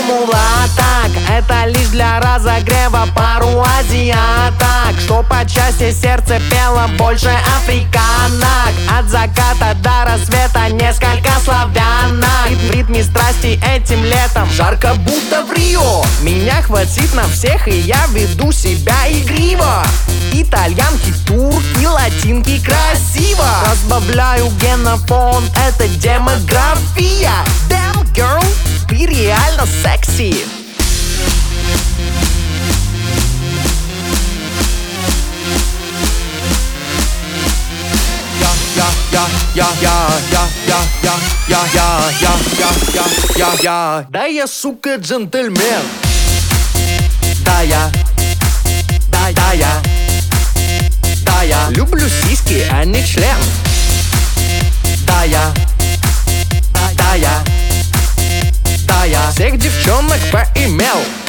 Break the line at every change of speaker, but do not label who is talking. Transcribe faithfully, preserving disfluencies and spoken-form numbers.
формула так, это лишь для разогрева пару азиаток, что по части сердце пело больше африканок. От заката до рассвета несколько славянок. В ритме страсти этим летом жарко будто в Рио. Меня хватит на всех, и я веду себя игриво. Итальянки, турки, латинки красиво. Разбавляю генофонд, это демография. Damn girl, ты реально секси. Я, я, я, я, я, я, я, я, я, я, я, я, я. Да я, сука, джентльмен. Да я, да, да я, да я люблю сиськи, а не член. Да я, да, да я, да я всех девчонок поимел.